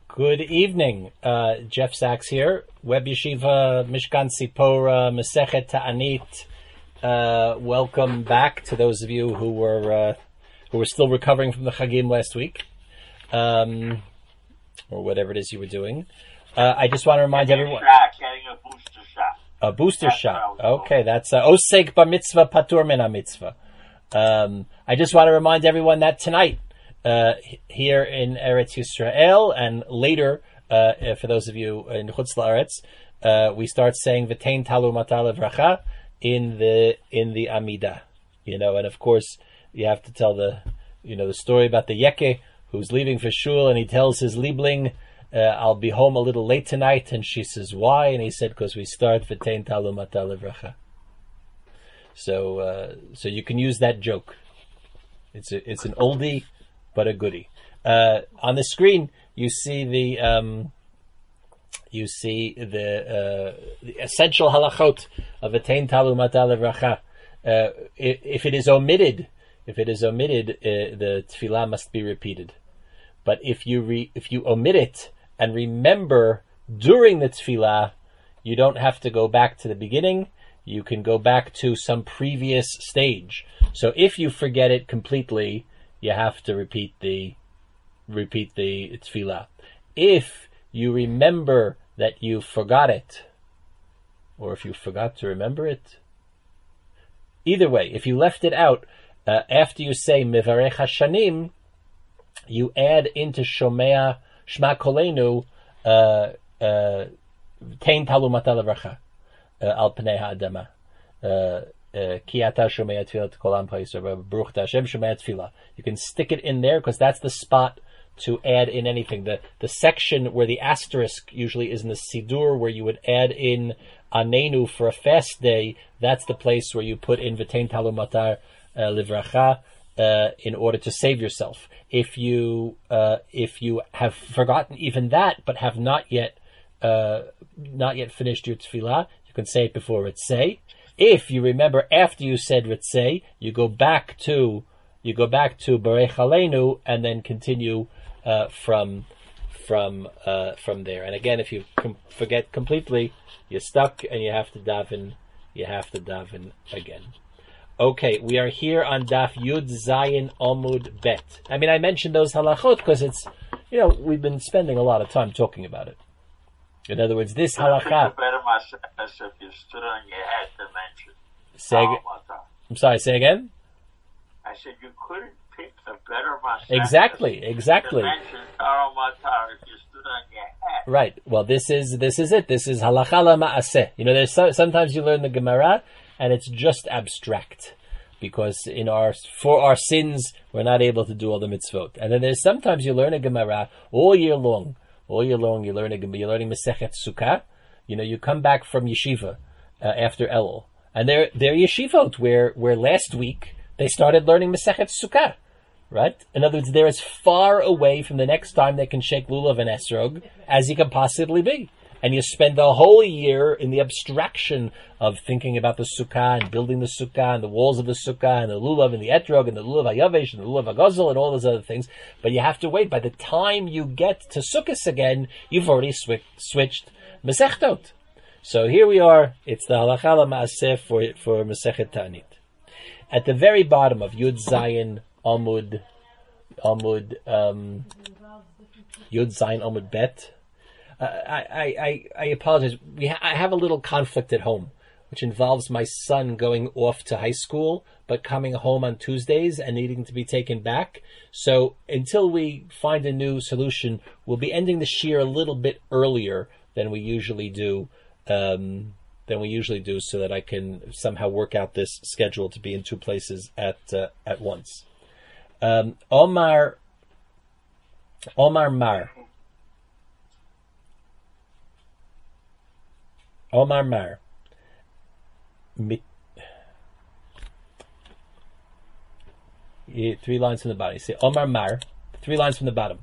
Good evening. Jeff Sachs here. Web Yeshiva, Mishkan Sipora, Masechet Ta'anit. Welcome back to those of you who were still recovering from the Chagim last week, or whatever it is you were doing. I just want to remind everyone. Getting a booster shot. A booster shot. Okay, that's Osek Bar Mitzvah Patur Min HaMitzvah. I just want to remind everyone that tonight, here in Eretz Yisrael, and later, for those of you in Chutz La'aretz, we start saying V'tein Talu Matar Levracha in the Amidah, and of course you have to tell the story about the Yeke who's leaving for shul, and he tells his Liebling, I'll be home a little late tonight, and she says, why? And he said, because we start V'tein Talu Matar Levracha. So you can use that joke. It's an oldie, but a goodie. On the screen, you see the essential halachot of V'tein Talu Matar Levracha. If it is omitted, the tefillah must be repeated. But if you omit it and remember during the tefillah, you don't have to go back to the beginning. You can go back to some previous stage. So if you forget it completely, you have to repeat the tefillah. If you remember that you forgot it, or if you forgot to remember it, either way, if you left it out, after you say Mevarech Hashanim, you add into Shomea Shma Kolenu Tein Talu Matar Levracha Al Pnei Ha'adama Ki Ata Shomea Tfilat Kol Amcha Yisrael Baruch Hashem Shomea Tfilah. You can stick it in there because that's the spot to add in anything. The section where the asterisk usually is in the Sidur, where you would add in Anenu for a fast day, that's the place where you put in V'tein Talu Matar Levracha in order to save yourself. If you have forgotten even that, but have not yet finished your tefillah, you can say it before Ritzei. If you remember after you said Ritzei, you go back to Barech Aleinu and then continue from there. And again, if you forget completely, you're stuck and you have to daven again. Okay, we are here on Daf Yud Zayin Omud Bet. I mean, I mentioned those halachot because it's, we've been spending a lot of time talking about it. In other words, this halacha. If you stood on your head to mention. I'm sorry, say again? I said you couldn't pick a better Masechet. Exactly. To mention Taro Matar if you stood on your head. Right. Well, this is it. This is halacha la ma'aseh. There's sometimes you learn the Gemara, and it's just abstract, because for our sins we're not able to do all the mitzvot. And then there's sometimes you learn a Gemara all year long. All year long you're learning Masechet Sukkah. You come back from yeshiva after Elul, and they're yeshivot where last week they started learning Masechet Sukkah, right? In other words, they're as far away from the next time they can shake lulav and esrog as you can possibly be. And you spend the whole year in the abstraction of thinking about the sukkah and building the sukkah and the walls of the sukkah and the lulav and the etrog and the lulav hayavesh and the lulav hagazel and all those other things. But you have to wait. By the time you get to sukkahs again, you've already switched Masechtot. So here we are. It's the halacha la ma'aseh for Masechet Ta'anit. At the very bottom of Yud Zayin Amud Yud Zayin Amud Bet. I apologize. I have a little conflict at home, which involves my son going off to high school, but coming home on Tuesdays and needing to be taken back. So until we find a new solution, we'll be ending the shiur a little bit earlier than we usually do. So that I can somehow work out this schedule to be in two places at once. Omar Mar. Omar Mar. Three lines from the bottom. You say Omar Mar. 3 lines from the bottom.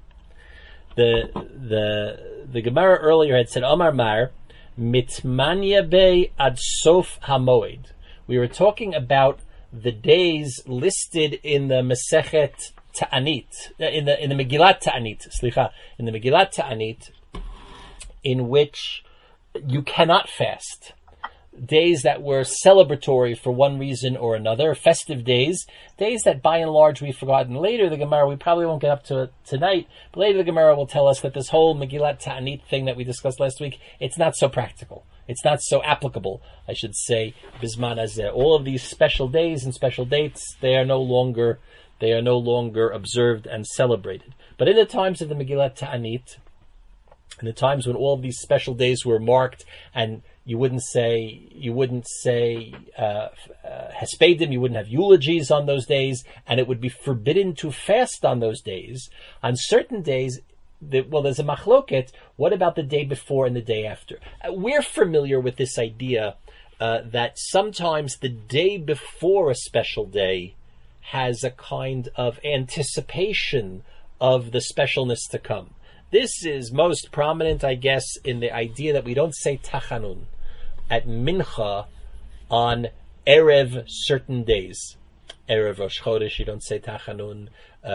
The Gemara earlier had said Omar Mar mitmanya be ad sof hamoed. We were talking about the days listed in the Masechet Ta'anit, in the Megillat Ta'anit, in the Megillat Ta'anit, in which you cannot fast. Days that were celebratory for one reason or another, festive days that by and large we've forgotten. Later the Gemara, we probably won't get up to it tonight, but later the Gemara will tell us that this whole Megillat Ta'anit thing that we discussed last week, it's not so practical. It's not so applicable, I should say, Bisman Hazeh. All of these special days and special dates, they are no longer observed and celebrated. But in the times of the Megillat Ta'anit, in the times when all of these special days were marked, and you wouldn't say hespedim, you wouldn't have eulogies on those days, and it would be forbidden to fast on those days. On certain days, there's a machloket. What about the day before and the day after? We're familiar with this idea that sometimes the day before a special day has a kind of anticipation of the specialness to come. This is most prominent, I guess, in the idea that we don't say tachanun at mincha on erev certain days. Erev Rosh Chodesh, you don't say tachanun.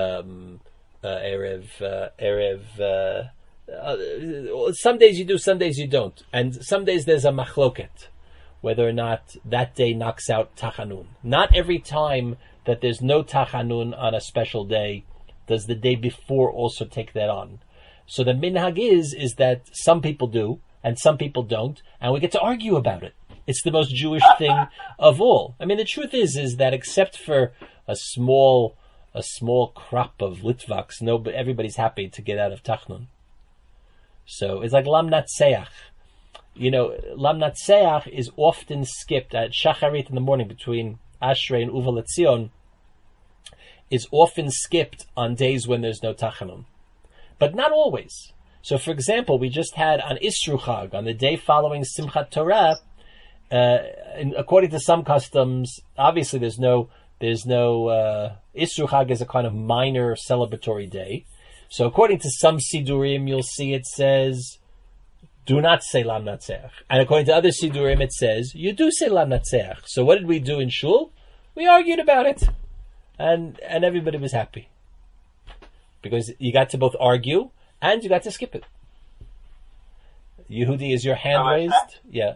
Some days you do, some days you don't, and some days there's a machloket whether or not that day knocks out tachanun. Not every time that there's no tachanun on a special day does the day before also take that on. So the minhag is that some people do and some people don't, and we get to argue about it. It's the most Jewish thing of all. I mean, the truth is that except for a small crop of Litvaks, everybody's happy to get out of Tachnun. So it's like Lam Natseach. Lam Natseach is often skipped at Shacharit in the morning between Ashrei and Uva Letzion, is often skipped on days when there's no Tachanun. But not always. So, for example, we just had on Isru Chag, on the day following Simchat Torah, according to some customs, obviously there's no Isru Chag is a kind of minor celebratory day. So, according to some Sidurim, you'll see it says, do not say Lam Natseach. And according to other Sidurim, it says, you do say Lam Natseach. So, what did we do in Shul? We argued about it. And everybody was happy. Because you got to both argue and you got to skip it. Yehudi, is your hand raised? Yeah.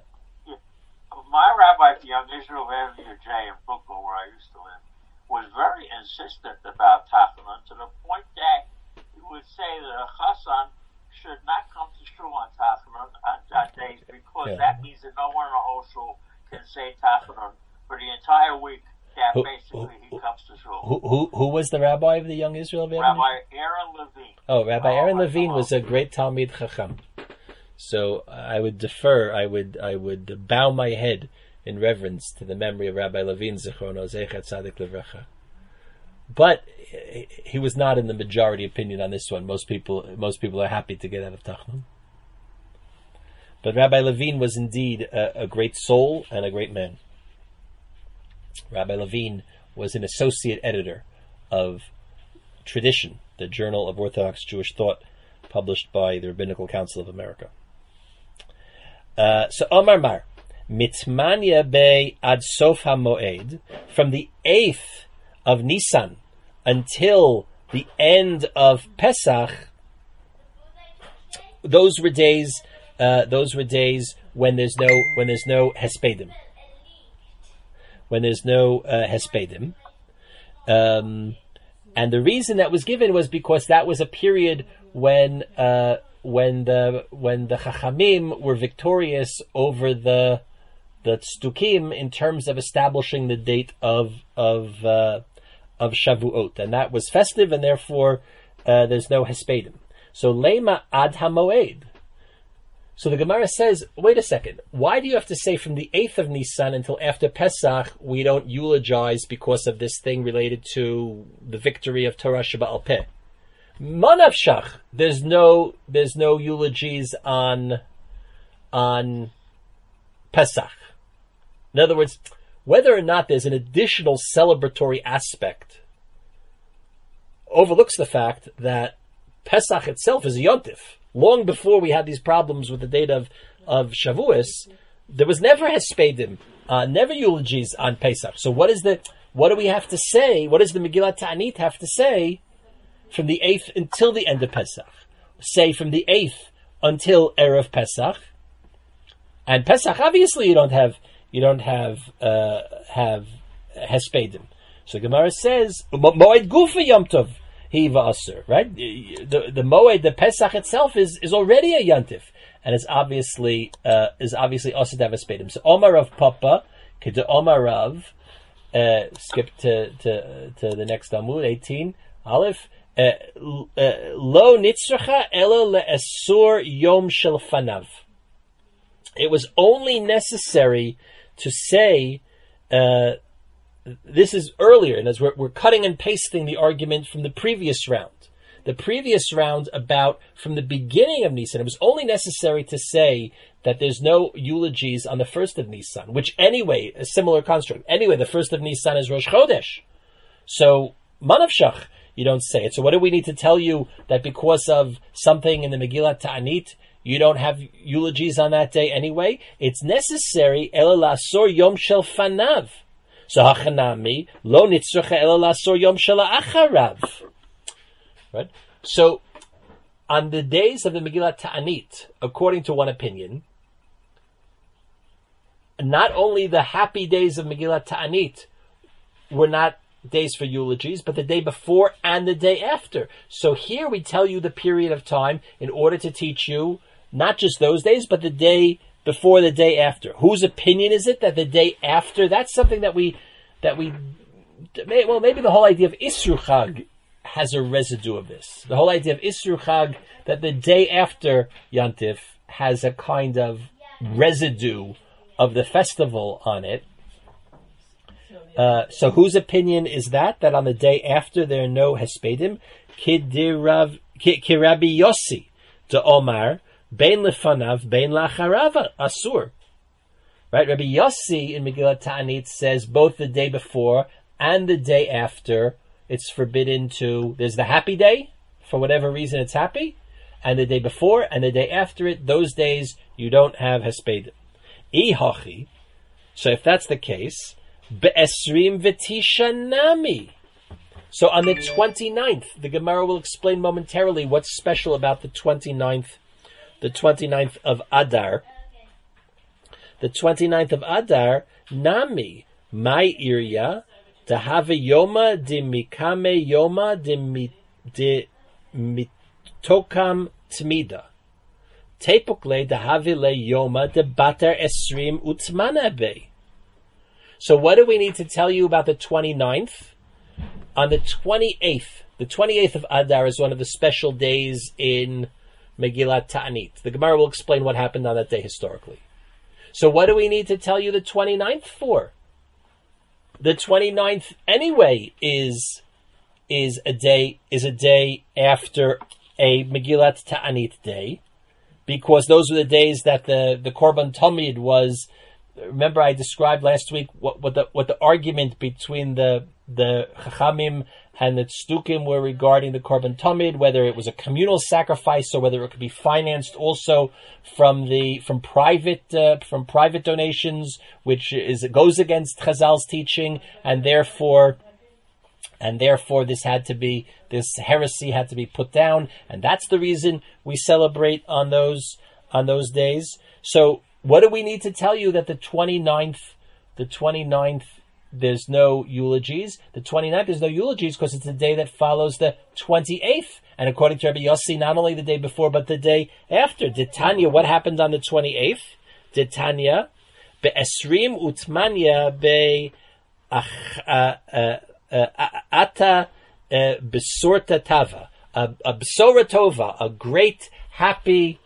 My rabbi at the Young Israel Avenue J in Brooklyn, where I used to live, was very insistent about Tachanun to the point that he would say that a chassan should not come to shul on Tachanun on days because that means that no one in the whole shul can say Tachanun for the entire week. That basically he comes to shul. Who was the rabbi of the Young Israel Avenue? Rabbi Aaron Levine. Oh, Rabbi Aaron Levine was a great Talmid Chacham. So I would defer. I would bow my head in reverence to the memory of Rabbi Levine Zichrono Zeichat Tzadik Levracha. But he was not in the majority opinion on this one. Most people are happy to get out of Tachnun. But Rabbi Levine was indeed a great soul and a great man. Rabbi Levine was an associate editor of Tradition, the Journal of Orthodox Jewish Thought, published by the Rabbinical Council of America. So Omar Mar, Mitmanya Bey Ad Sof HaMoed, from the 8th of Nisan until the end of Pesach, those were days when there's no Hespedim. When there's no Hespedim. And the reason that was given was because that was a period when the Chachamim were victorious over the Tzdukim in terms of establishing the date of Shavuot, and that was festive, and therefore there's no Hespedim. So Lema Ad HaMoed. So the Gemara says, wait a second, why do you have to say from the 8th of Nisan until after Pesach we don't eulogize because of this thing related to the victory of Torah Sheba'al Peh? Manavshach, there's no eulogies on Pesach. In other words, whether or not there's an additional celebratory aspect overlooks the fact that Pesach itself is a yontif. Long before we had these problems with the date of Shavuos, there was never Hespedim, never eulogies on Pesach. So what do we have to say? What does the Megillat Ta'anit have to say from the 8th until the end of Pesach. Say from the 8th until Erev Pesach. And Pesach, obviously, you don't have Hespedim. So Gemara says, Moed Gufa Yom Tov Hiva Asur, right? The Moed, the Pesach itself is already a Yantif, and it's obviously also to have Hespedim. So Omar of Papa, Keda Omar of, skip to the next Amud, 18, Aleph, Lo Nitzracha Elo LeEsur Yom Shel Fanav. It was only necessary to say, this is earlier, and as we're cutting and pasting the argument from the previous round. The previous round about from the beginning of Nisan, it was only necessary to say that there's no eulogies on the first of Nisan, which anyway, a similar construct. Anyway, the first of Nisan is Rosh Chodesh. So, Manavshach, you don't say it. So what do we need to tell you that because of something in the Megillat Ta'anit, you don't have eulogies on that day anyway? It's necessary, Ela Lasor Yom Shel Fanav. So hachanami lo nitzracha ela lasor yom shel acharav. Right. So on the days of the Megillat Ta'anit, according to one opinion, not only the happy days of Megillat Ta'anit were not days for eulogies, but the day before and the day after. So here we tell you the period of time in order to teach you not just those days, but the day before, the day after. Whose opinion is it that the day after? That's something that maybe the whole idea of Isru Chag has a residue of this. The whole idea of Isru Chag, that the day after Yantif has a kind of residue of the festival on it. So whose opinion is that on the day after there are no Hespedim? Kirabi Yossi to Omar, Bein lefanav, bein lacharav, asur. Right? Rabbi Yossi in Megillat Ta'anit says both the day before and the day after it's forbidden to. There's the happy day, for whatever reason it's happy, and the day before and the day after it, those days you don't have hespedim. Ihachi. So if that's the case, be'esrim v'tisha nami. So on the 29th, the Gemara will explain momentarily what's special about the 29th. The 29th of Adar. The 29th of Adar, Nami, my Irya, Dahave Yoma de Mikame Yoma de Mitokam Tmida. Tepukle Dahave Le Yoma de Batar Esrim Utmanabe. So what do we need to tell you about the 29th? On the 28th of Adar is one of the special days in Megillat Ta'anit. The Gemara will explain what happened on that day historically. So what do we need to tell you the 29th for? The 29th anyway is a day after a Megillat Ta'anit day, because those were the days that the Korban Tamid was. Remember, I described last week what the argument between the Chachamim and the Tzdukim were regarding the Korban Tamid, whether it was a communal sacrifice or whether it could be financed also from private donations, which goes against Chazal's teaching, and therefore this heresy had to be put down, and that's the reason we celebrate on those days. So what do we need to tell you that the 29th, there's no eulogies? The 29th, there's no eulogies because it's the day that follows the 28th. And according to Rabbi Yossi, not only the day before, but the day after. Titania, what happened on the 28th? Titania, be'esrim utmanya ata besorta tava. A besora tova, a great happy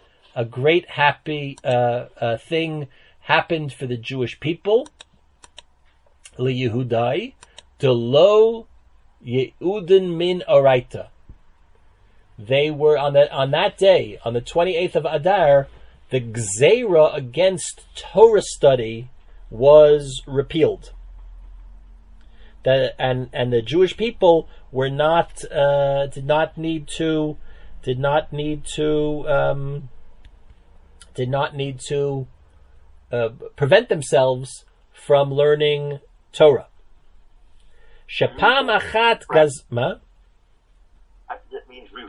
thing happened for the Jewish people. LeYehudai, Delo Yehudin min Oraita. They were on that day, on the 28th of Adar, the Gzeira against Torah study was repealed. And the Jewish people were did not need to prevent themselves from learning Torah. Shapam achat gazma.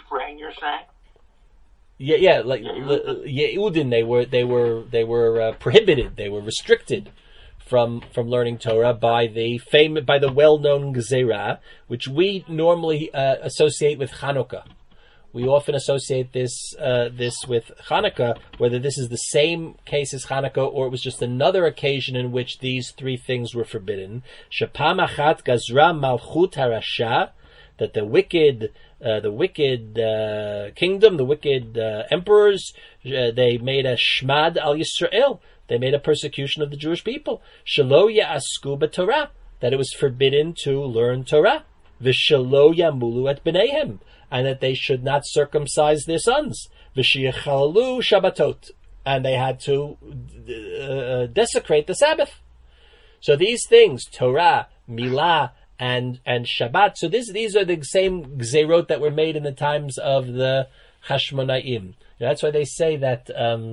refrain, you're saying? Yeah, like Yehudin, they were prohibited, they were restricted from learning Torah by the well-known Gezerah, which we normally associate with Chanukah. We often associate this with Hanukkah, whether this is the same case as Hanukkah or it was just another occasion in which these three things were forbidden. Shepam achat gazra malchut harasha, that the wicked kingdom, the wicked emperors, they made a shmad al Yisrael. They made a persecution of the Jewish people. Shelo ya'asku b'Torah, that it was forbidden to learn Torah. V'shelo yamulu et b'neihem, and that they should not circumcise their sons. V'shiyachalalu Shabbatot, and they had to desecrate the Sabbath. So these things, Torah, Milah, and Shabbat. So these are the same gzerot that were made in the times of the Hashmonaim. That's why they say that.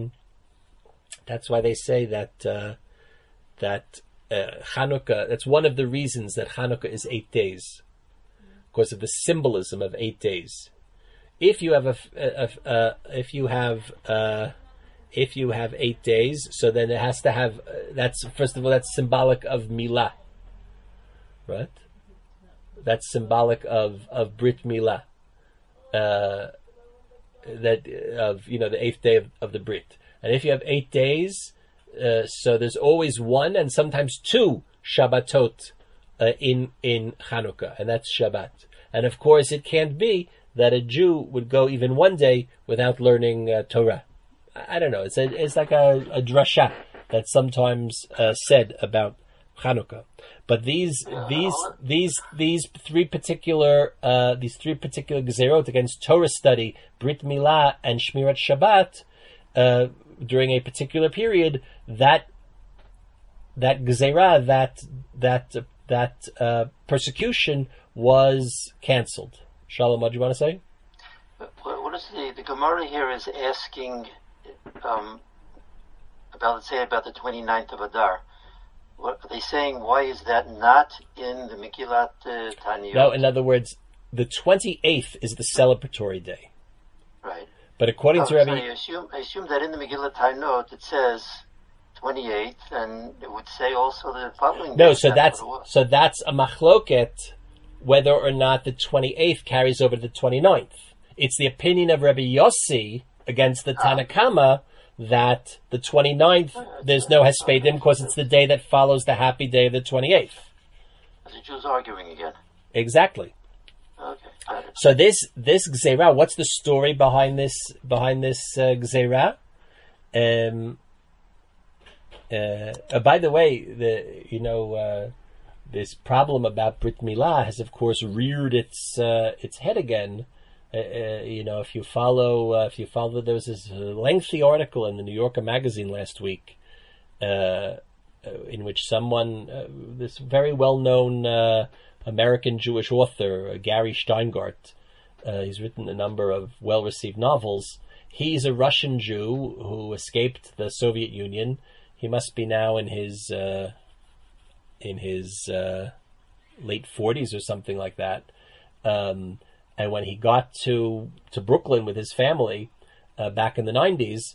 Chanukah. That's one of the reasons that Chanukah is 8 days, because of the symbolism of 8 days. If you have 8 days, so then it has to have. That's first of all, that's symbolic of Milah, right? That's symbolic of Brit Milah, the 8th day of the Brit. And if you have 8 days, so there's always one and sometimes two Shabbatot in Chanukah, and that's Shabbat. And of course, it can't be that a Jew would go even one day without learning Torah. I don't know. It's like a drasha that's sometimes said about Chanukah. But these three particular gezerot against Torah study, Brit Milah, and Shmirat Shabbat during a particular period, that gezerah, that persecution was cancelled. Shalom, what do you want to say? What is the Gemara here is asking about the 29th of Adar. What are they saying? Why is that not in the Megillat Taniyot? No, in other words, the 28th is the celebratory day. Right. But according to Rabbi... I assume that in the Megillat Taniyot it says 28th, and it would say also the following day. No, so that's a machloket whether or not the 28th carries over to the 29th. It's the opinion of Rabbi Yossi against the Tanakama that the 29th, there's no Hespedim because it's the day that follows the happy day of the 28th. The Jews arguing again. Exactly. Okay, got it. So this Gzeirah, what's the story behind this Gzeirah? By the way, this problem about Brit Milah has, of course, reared its head again. If you follow, there was this lengthy article in the New Yorker magazine last week, in which someone, this very well-known American Jewish author, Gary Steingart, he's written a number of well-received novels. He's a Russian Jew who escaped the Soviet Union. He must be now in his late 40s or something like that. And when he got to Brooklyn with his family back in the 90s,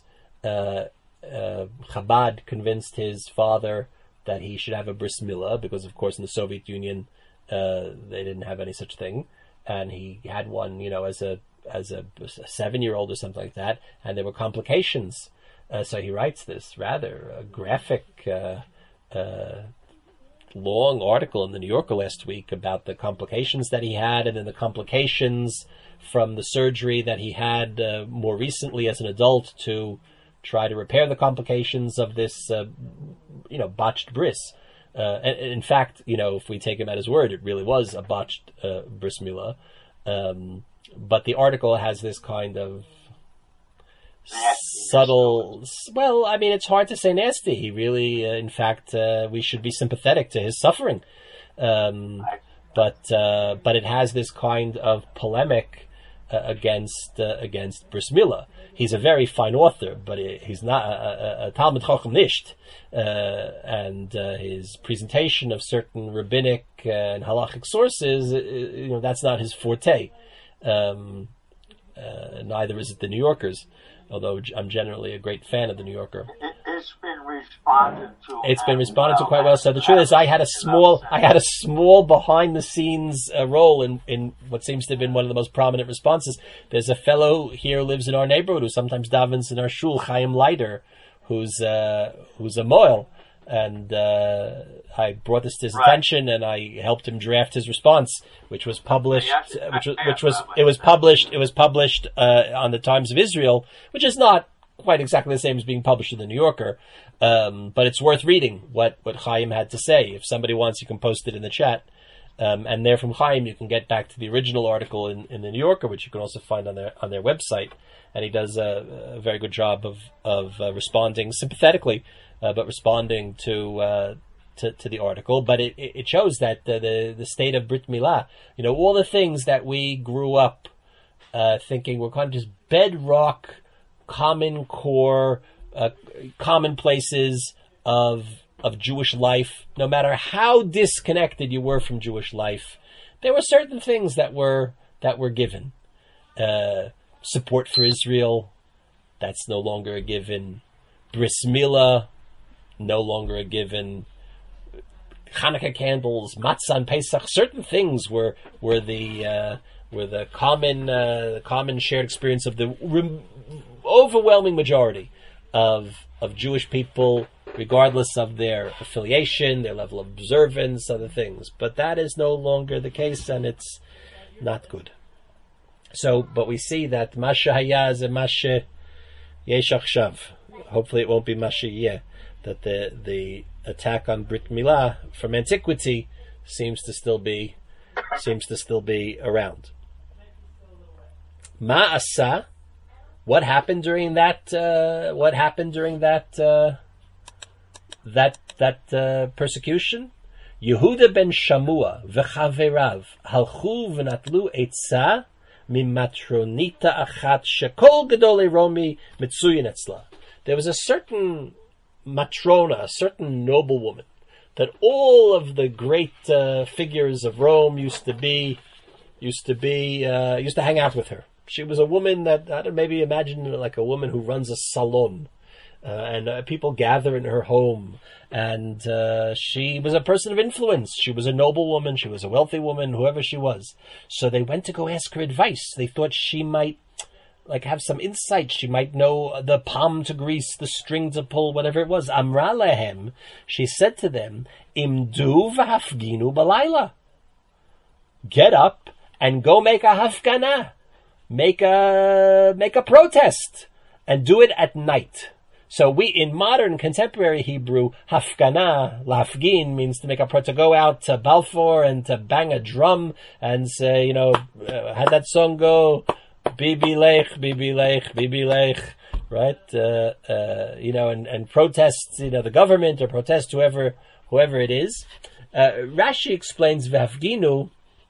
Chabad convinced his father that he should have a bris milah because, of course, in the Soviet Union they didn't have any such thing, and he had one, as a 7-year-old or something like that, and there were complications. So he writes this rather graphic, long article in the New Yorker last week about the complications that he had, and then the complications from the surgery that he had more recently as an adult to try to repair the complications of this, botched bris. And in fact, if we take him at his word, it really was a botched bris milah. But the article has this kind of subtle, well, I mean, it's hard to say nasty. He really, in fact, we should be sympathetic to his suffering. But it has this kind of polemic against bris milah. He's a very fine author, but he's not a Talmud Chacham Nisht. And his presentation of certain rabbinic and halachic sources, that's not his forte. Neither is it the New Yorkers, although I'm generally a great fan of the New Yorker. It's been responded to. It's been responded to quite well. So the truth is, I had a small behind the scenes role in what seems to have been one of the most prominent responses. There's a fellow here who lives in our neighborhood who sometimes davens in our shul, Chaim Leider, who's a moil, and I brought this to his attention, and I helped him draft his response, which was published. It was published on the Times of Israel, which is not quite exactly the same as being published in the New Yorker, but it's worth reading what Chaim had to say. If somebody wants, you can post it in the chat, and there from Chaim you can get back to the original article in the New Yorker, which you can also find on their website. And he does a very good job of responding sympathetically, but responding to the article. But it shows that the state of Brit Milah, all the things that we grew up thinking were kind of just bedrock, common core, commonplaces of Jewish life. No matter how disconnected you were from Jewish life, there were certain things that were given. Support for Israel, that's no longer a given. Bris Milah, no longer a given. Hanukkah candles, matzah and Pesach, certain things were the common shared experience of the overwhelming majority of Jewish people, regardless of their affiliation, their level of observance, other things. But that is no longer the case, and it's not good. So, but we see that Masha Haya is a Masha Yesh Achshav. Hopefully it won't be Masha Yeh. That the attack on Brit Milah from antiquity seems to still be around. Ma'asa, what happened during that persecution? Yehuda ben Shamua v'chaverav halchu v'natlu etza mimatronita achat shekol gedolei Romi mitzuyin etzla. There was a certain matrona, a certain noblewoman, that all of the great figures of Rome used to hang out with her. She was a woman that maybe imagine like a woman who runs a salon, and people gather in her home. And she was a person of influence. She was a noble woman. She was a wealthy woman, whoever she was. So they went to go ask her advice. They thought she might have some insight. She might know the palm to grease, the string to pull, whatever it was. Amra lehem, she said to them, Imdu v'hafginu balayla. Get up and go make a hafgana. Make a protest. And do it at night. So we, in modern contemporary Hebrew, hafgana, lafgin, means to make a protest, to go out to Balfour and to bang a drum and say, had that song go, Bibi Lech, Bibi Lech, Bibi Lech, right? And protest, the government, or protest whoever it is. Rashi explains v'hafginu.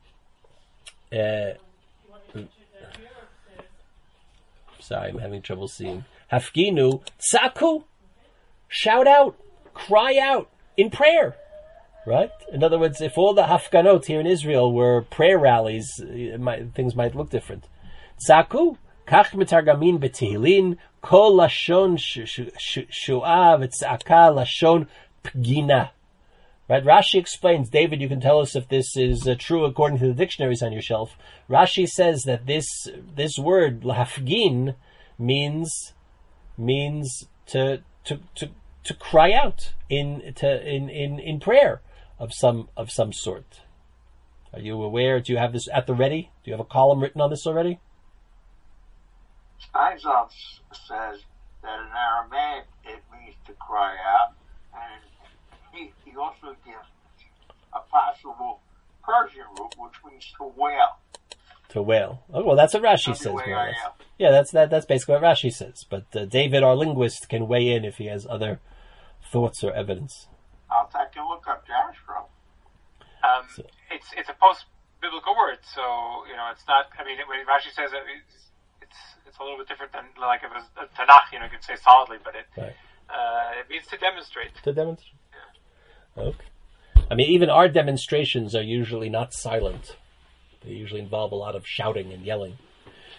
Sorry, I'm having trouble seeing. Hafginu, tzaku, shout out, cry out in prayer, right? In other words, if all the hafganot here in Israel were prayer rallies, things might look different. Tzaku, kach mitargamin betehilin, kol lashon shu'a v'tzaka lashon pgina. Right? Rashi explains, David, you can tell us if this is true according to the dictionaries on your shelf. Rashi says that this word lahafgin means to cry out in prayer of some sort. Are you aware? Do you have this at the ready? Do you have a column written on this already? Steinsaltz says that in Aramaic it means to cry out, and he also gives a possible Persian root which means to wail. To wail. Oh, well, that's what Rashi says. Yeah, that's basically what Rashi says. But David, our linguist, can weigh in if he has other thoughts or evidence. I'll take a look up Joshua. It's a post-biblical word, so it's not. I mean, when Rashi says it, it's a little bit different than like if it was a Tanakh. You could say solidly, but it means to demonstrate. To demonstrate. Yeah. Okay. I mean, even our demonstrations are usually not silent. They usually involve a lot of shouting and yelling.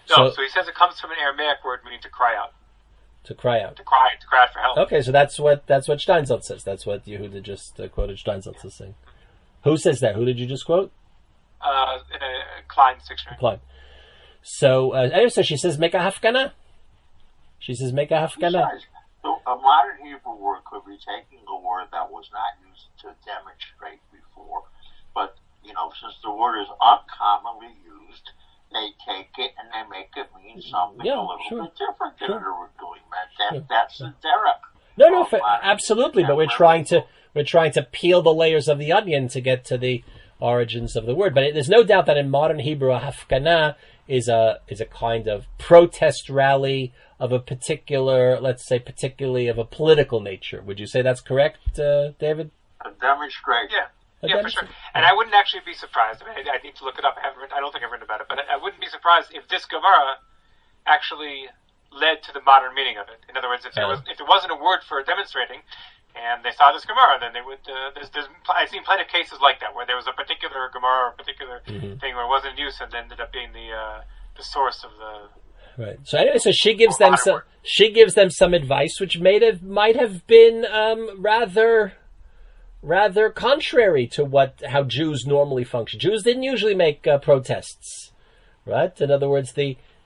No, so he says it comes from an Aramaic word meaning to cry out. To cry out. To cry out for help. Okay, so that's what Steinsaltz says. That's what Yehuda just quoted Steinsaltz as saying. Who says that? Who did you just quote? Klein's dictionary. Klein. So, anyway, so she says, make a hafgana. She says, make a hafgana. So a modern Hebrew word could be taking a word that was not used to demonstrate before, but, since the word is uncommonly used, they take it and they make it mean something a little bit different than it originally meant. That's the derech. No, absolutely. But we're trying to peel the layers of the onion to get to the origins of the word. But there's no doubt that in modern Hebrew, a hafgana is a kind of protest rally of a particular, let's say, particularly of a political nature. Would you say that's correct, David? A demonstration. Yeah, for sure. And I wouldn't actually be surprised. I mean, I need to look it up. I don't think I've written about it, but I wouldn't be surprised if this Gemara actually led to the modern meaning of it. In other words, if it wasn't a word for demonstrating, and they saw this Gemara, then they would. I've seen plenty of cases like that where there was a particular Gemara or a particular thing where it wasn't in use, and ended up being the source of the. Right. So anyway, so she gives them some advice, which might have been rather contrary to how Jews normally function. Jews didn't usually make protests, right? In other words,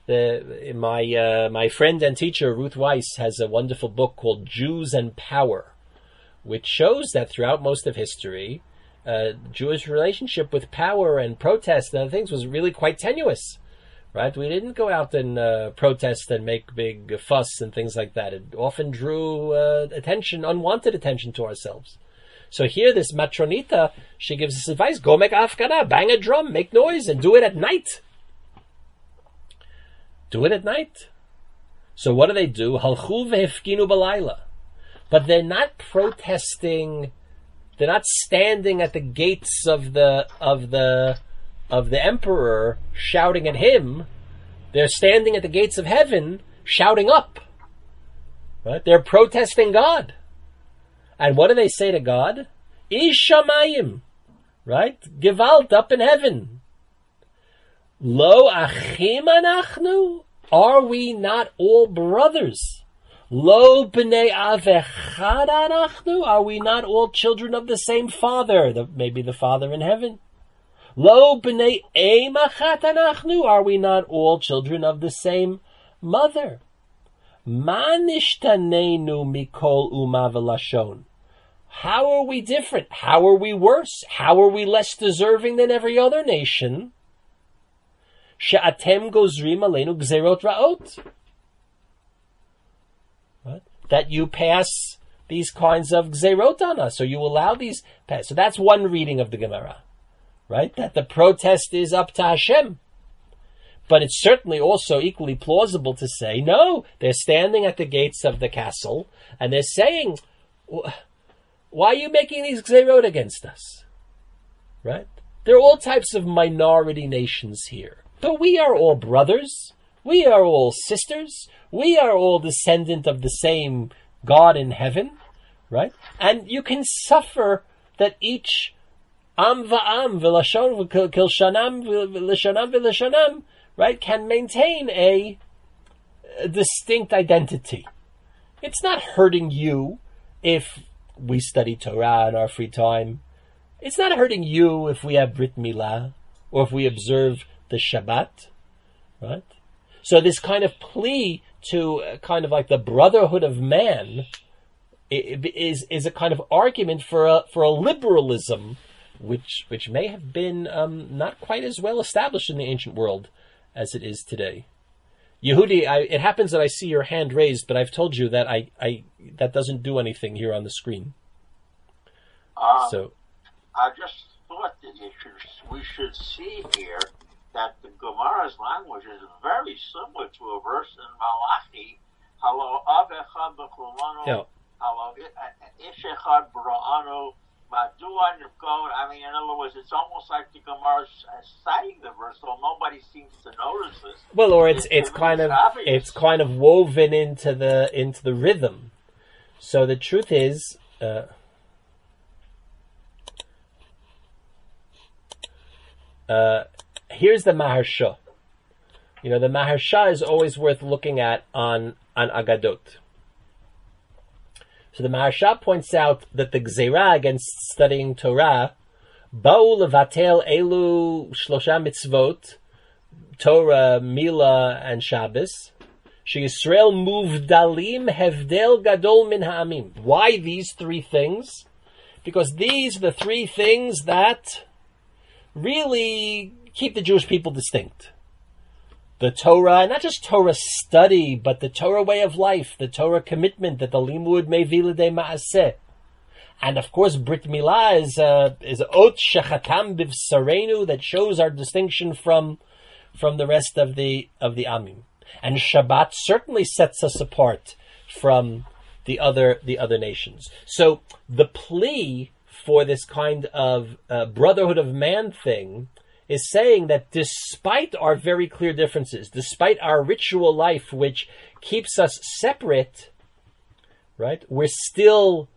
my friend and teacher Ruth Weiss has a wonderful book called Jews and Power, which shows that throughout most of history, Jewish relationship with power and protest and other things was really quite tenuous. Right, we didn't go out and protest and make big fuss and things like that. It often drew unwanted attention to ourselves. So here, this matronita, she gives us advice: go make hafgana, bang a drum, make noise, and do it at night. Do it at night. So what do? Halchu vehefkinu b'layla, but they're not protesting. They're not standing at the gates of the emperor shouting at him. They're standing at the gates of heaven shouting up. Right? They're protesting God. And what do they say to God? Ish shamayim. Right? Gewalt up in heaven. Lo achim anachnu? Are we not all brothers? Lo b'nei av echad anachnu? Are we not all children of the same father? Maybe the Father in heaven. Lo b'nei em achat anachnu? Are we not all children of the same mother? Ma nishtanenu mikol uma v'lashon? How are we different? How are we worse? How are we less deserving than every other nation? She'atem gozrim aleinu gzerot ra'ot. Right? That you pass these kinds of gzerot on us, or you allow these pass. So that's one reading of the Gemara. Right? That the protest is up to Hashem. But it's certainly also equally plausible to say, no, they're standing at the gates of the castle, and they're saying, why are you making these gzerot against us? Right? There are all types of minority nations here. But we are all brothers. We are all sisters. We are all descendant of the same God in heaven. Right? And you can suffer that each am va'am v'lashon v'kilshanam v'lishanam v'lishanam, right, can maintain a distinct identity. It's not hurting you if we study Torah in our free time. It's not hurting you if we have Brit Milah or if we observe the Shabbat, right? So this kind of plea to kind of like the brotherhood of man is a kind of argument for a liberalism which may have been not quite as well established in the ancient world as it is today. Yehudi, it happens that I see your hand raised, but I've told you that that doesn't do anything here on the screen. So I just thought that we should see here that the Gemara's language is very similar to a verse in Malachi. Halo avechad b'chulanu, halo ish echad b'ra'anu. I mean, in other words, it's almost like the Gemara is citing the verse, so nobody seems to notice this. Well, or it's kind of woven into the rhythm. So the truth is, here's the Maharsha. You know, the Maharsha is always worth looking at on Agadot. So the Maharsha points out that the Gzeira against studying Torah, Ba'u levatel elu shlosha mitzvot, Torah, Mila, and Shabbos, She'Yisrael muvdalim hevdel gadol min ha'amim. Why these three things? Because these are the three things that really keep the Jewish people distinct. The Torah, not just Torah study, but the Torah way of life, the Torah commitment that the limud mevi l'dei ma'aseh. And of course, Brit Milah is ot shechatam bivsarenu, that shows our distinction from the rest of the Amim. And Shabbat certainly sets us apart from the other nations. So the plea for this kind of brotherhood of man thing is saying that despite our very clear differences, despite our ritual life, which keeps us separate, right, we're still,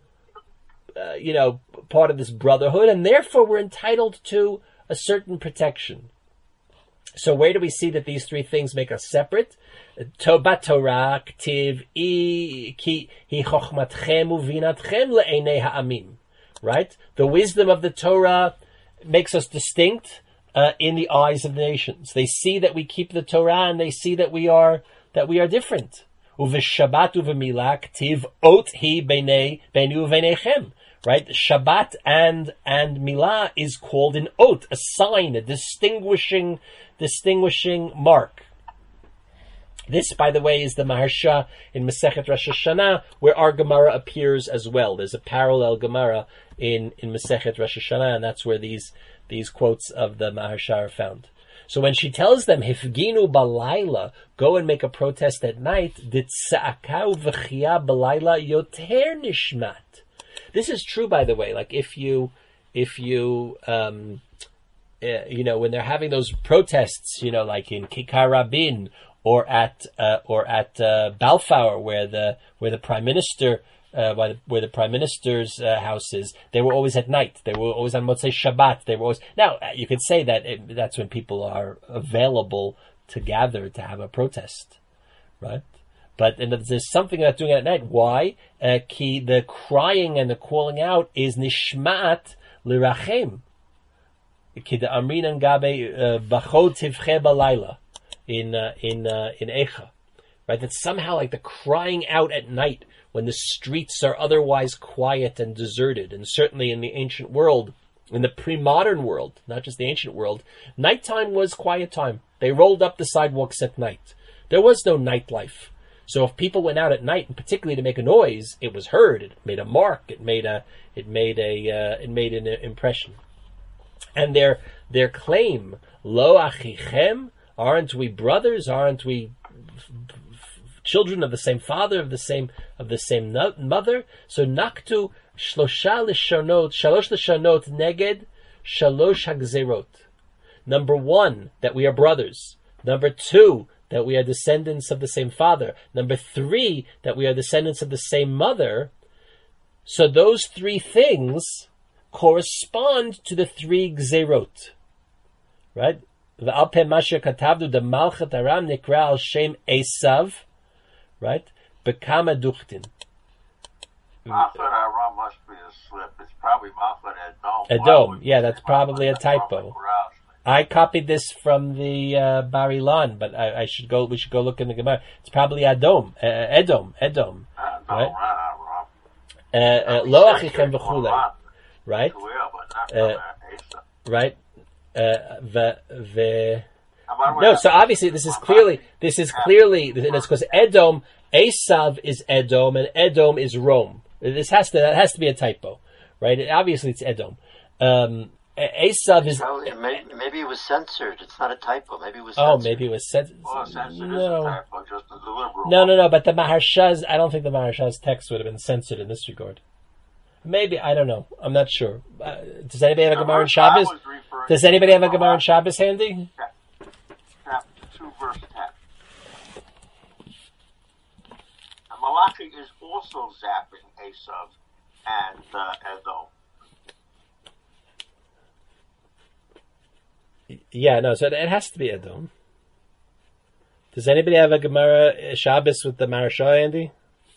part of this brotherhood, and therefore we're entitled to a certain protection. So where do we see that these three things make us separate? Tobat Torah, Ktiv, Ki chochmatchem uvinatchem le'enei ha'amim. Right? The wisdom of the Torah makes us distinct in the eyes of the nations. They see that we keep the Torah, and they see that we are different. Uv'shabbat uv'milah ktiv ot hi beinu u'veinechem. Right? Shabbat and milah is called an ot, a sign, a distinguishing mark. This, by the way, is the Maharsha in Masechet Rosh Hashanah, where our Gemara appears as well. There's a parallel Gemara in Masechet Rosh Hashanah, and that's where these quotes of the Maharsha are found. So when she tells them, Hifginu balayla, go and make a protest at night, Ditza'akau v'chia balayla yoter nishmat. This is true, by the way. Like if you when they're having those protests, like in Kikar Rabin or at Balfour, where the prime minister, where the prime minister's house is, they were always at night. They were always on Motzei Shabbat. They were always. Now you could say that that's when people are available to gather to have a protest, right? But there's something about doing it at night. Why? The crying and the calling out is nishmat lirachem. Ki the amrin and gabe bachot tivche balayla in Echa, right? That somehow like the crying out at night when the streets are otherwise quiet and deserted, and certainly in the ancient world, in the pre-modern world, not just the ancient world, nighttime was quiet time. They rolled up the sidewalks at night. There was no nightlife. So if people went out at night, and particularly to make a noise, it was heard. It made a mark. It made an impression. And their claim, Lo achichem, aren't we brothers? Aren't we children of the same father, of the same mother? So naktu shalosh leshonot neged shalosh hagzerot. Number one, that we are brothers. Number two, that we are descendants of the same father. Number three, that we are descendants of the same mother. So those three things correspond to the three gzerot. Right? V'al peh masher katavdu de malchat aram nikra al shem Esav. Right? Bekama duchtin. Malchat aram must be a slip. It's probably Malchat Edom. Edom. Yeah, that's probably a typo. I copied this from the Bar Ilan, but we should go look in the Gemara. It's probably Edom. Right? Lo achichem v'chulei. Right? Right? No, so obviously this is clearly, and it's because Edom, Esav is Edom, and Edom is Rome. That has to be a typo. Right? Obviously it's Edom. Esav is... Maybe it was censored. It's not a typo. Maybe it was censored. Oh, maybe it was censored. Well, censored is a typo, just a deliberate No, but the Maharsha's... I don't think the Maharsha's text would have been censored in this regard. Maybe, I don't know. I'm not sure. Does anybody have a Gemara in Shabbos? Does anybody have a Gemara in Shabbos handy? Chapter 2, verse 10. Malachi is also zapping Esav and Edom. Yeah, no, so it has to be Edom. Does anybody have a Gemara Shabbos with the Maharsha, Andy?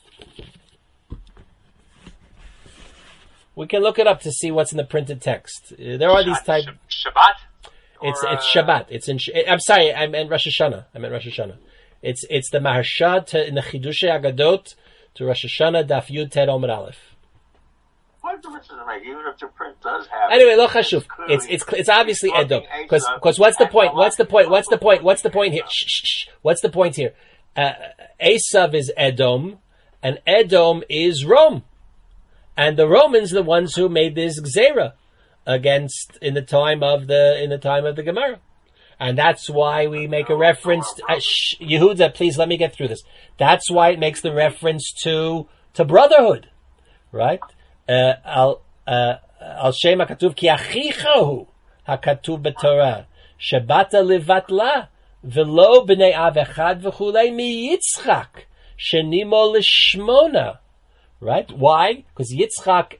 We can look it up to see what's in the printed text. There are these type. Shabbat. It's Shabbat. It's in. I'm sorry. I meant Rosh Hashanah. It's the Maharsha in the Chidushei Agadot to Rosh Hashanah Daf Yud Ted Omer Aleph. What difference does it make? Even if the print does have. Anyway, lo chashuv. It's obviously Edom. Because what's the point? What's the point here? Shh. What's the point here? Esav is Edom, and Edom is Rome. And the Romans are the ones who made this Gzera against in the time of the Gemara. And that's why we make a reference to, Yehuda, please let me get through this. That's why it makes the reference to brotherhood. Right? Al Shem HaKatuv Ki Achichahu HaKatuv B'Torah Shebata Levatla V'lo B'nei Av Echad V'chulei Mi Yitzchak Shenimo L'Shmona. Right? Why? Because Yitzchak,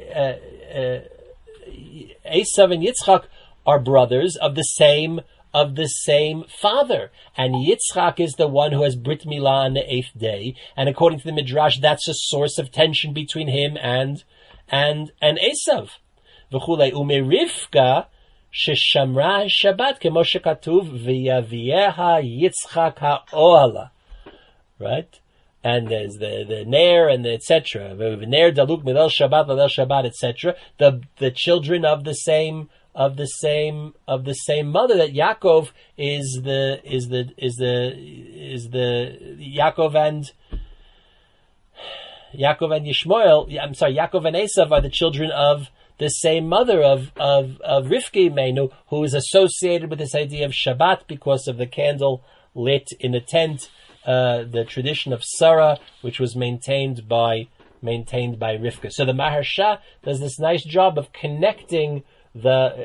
Esav and Yitzchak are brothers of the same father, and Yitzchak is the one who has Brit Milah on the 8th day, and according to the Midrash, that's a source of tension between him and Esav. V'chulei u'merivka sheshamra Shabbat kemo shekatuv v'yavieha Yitzchak ha'ohala. Right? And there's the Ner and the etc. Ner Daluk Milel Shabbat, etc. The children of the same mother, that Yaakov is the Yaakov and Yishmael. I'm sorry, Yaakov and Esav are the children of the same mother of Rivka Imenu, who is associated with this idea of Shabbat because of the candle lit in the tent. The tradition of Sarah, which was maintained by Rivka. So the Maharsha does this nice job of connecting the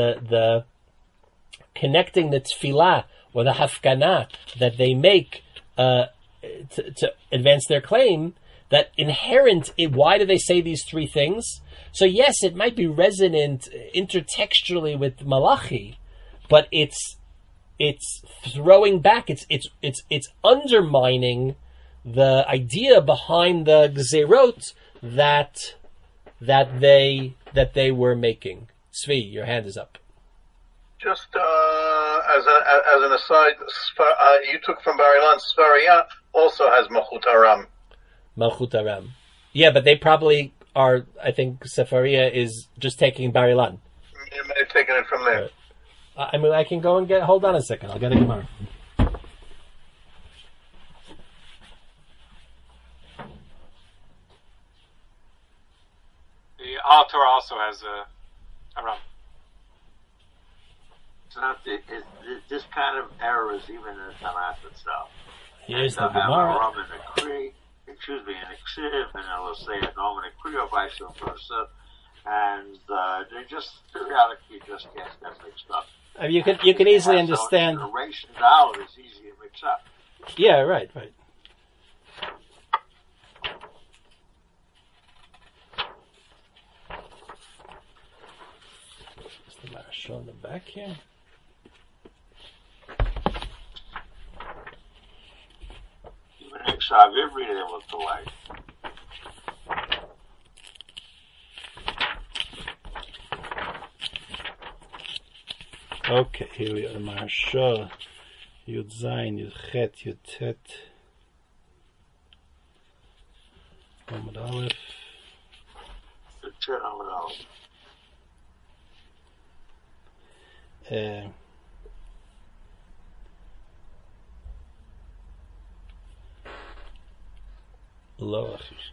tefillah or the hafkanah that they make to advance their claim. That inherent. Why do they say these three things? So yes, it might be resonant intertextually with Malachi, but it's throwing back. It's undermining the idea behind the Gzerot that they were making. Tzvi, your hand is up. Just as an aside, you took from Bar-Ilan, Sfaria also has Malchut Aram. Malchut Aram. Yeah, but they probably are. I think Sefaria is just taking Bar-Ilan. You may have taken it from there. Right. I mean, I can go and hold on a second. I'll get a Gemara. The Al Torah also has a Ram. It's not this kind of error is even in the Tanakh itself. Here's the Ram Gemara. in the Kri, in the Ksiv, and it'll say a Nom in the Kri or vice versa, and they just periodically just get them mixed up. You can easily understand. So generation out is easy to mix up. Yeah, right. Is the Maharsha on the back here? Even in Xavier, read it with the light. Okay, here we are. Maharsha, Yud Zayin, Yud Chet, Yud Tet, Amud Aleph. Lo Achish.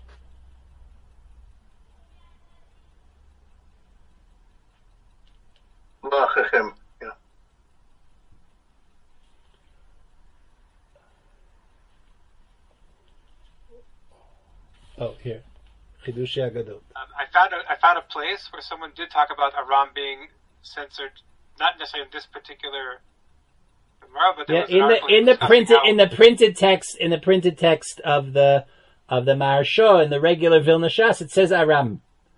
Yeah. Oh, here. Chidushei Agadot. I found a place where someone did talk about Aram being censored, not necessarily in this particular Gemara, but there was an article in the printed text of the Maharsha in the regular Vilna Shas, it says Aram.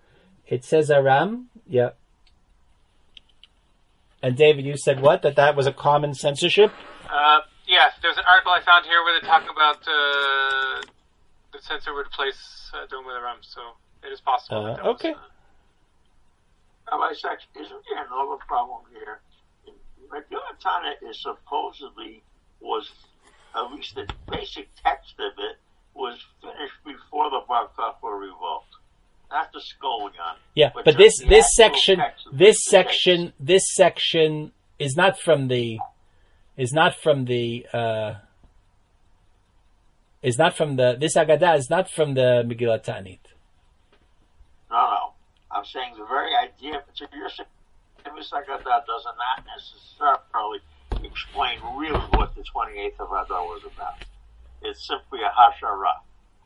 Yeah. And David, you said what? That was a common censorship? Yeah, Yeah, there's an article I found here where they talk about the censor would place Dome with a Ram, so it is possible. Okay. Rabbi Sachs, isn't there another problem here? Megillat Tana is supposedly was, at least the basic text of it, was finished before the Bar Kokhba revolt. Not the Skolion. Yeah, but this section is not from the this Agadah is not from the Megillat Ta'anit. No. I'm saying the very idea. So you're saying this Agadah does not necessarily explain really what the 28th of Adar was about. It's simply a hashara.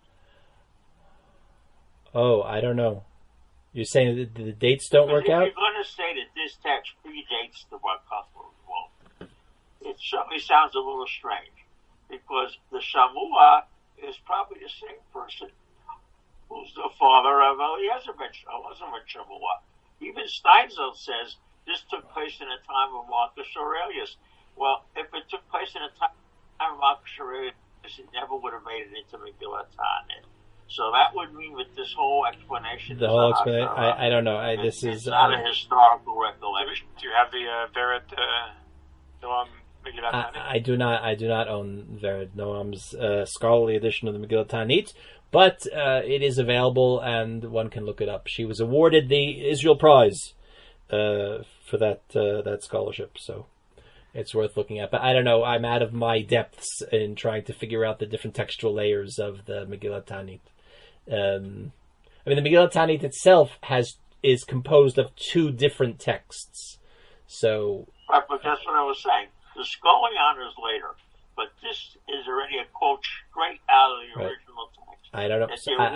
Oh, I don't know. You're saying that the dates don't work out? If you're going to say that this text predates the Bar Kokhba revolt, it certainly sounds a little strange, because the Shamua is probably the same person who's the father of Eliezer ben Shamua. Even Steinzel says this took place in the time of Marcus Aurelius. Well, if it took place in the time of Marcus Aurelius, it never would have made it into Megillat Ta'anit. So that would mean that this whole explanation. I don't know. It's not a historical recollection. Do you have the Vered Noam Megillat Ta'anit? I do not own Vered Noam's scholarly edition of the Megillat Ta'anit, but it is available and one can look it up. She was awarded the Israel Prize for that scholarship, so it's worth looking at. But I don't know. I'm out of my depths in trying to figure out the different textual layers of the Megillat Ta'anit. The Megillat Ta'anit itself is composed of two different texts. So, right, but that's what I was saying. The Skolion is later, but this is already a quote straight out of the original text. I don't know.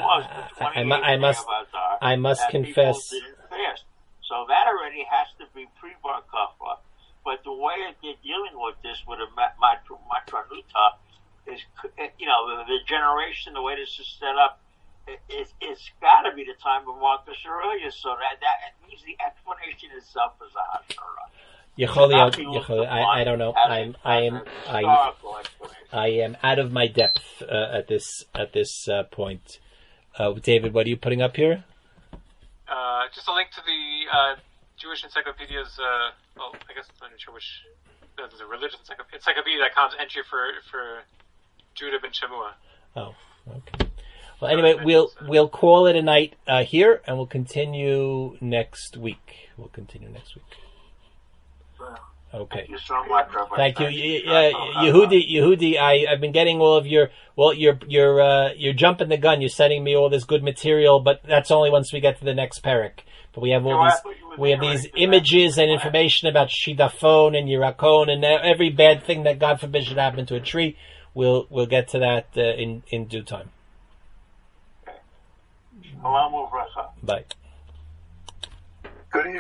I must confess. So that already has to be pre-Bar Kokhba. But the way that they're dealing with this with a Matranuta is, the generation, the way this is set up, it's got to be the time of Marcus Aurelius, so that means the explanation itself is a hashara. I don't know. I am out of my depth at this point. David, what are you putting up here? Just a link to the Jewish Encyclopedia's. I guess I'm not sure which. There's a religious encyclopedia.com's entry for Judah ben Shamua. Oh, okay. Well, anyway, we'll call it a night here, and we'll continue next week. Okay. Thank you so much, Rabbi. Thank you, Yehudi. I've been getting all of your. Well, you're jumping the gun. You're sending me all this good material, but that's only once we get to the next parak. But we have these images and information about Shidafon and Yirakon and every bad thing that God forbid should happen to a tree. We'll get to that in due time. Okay. Bye. Good evening.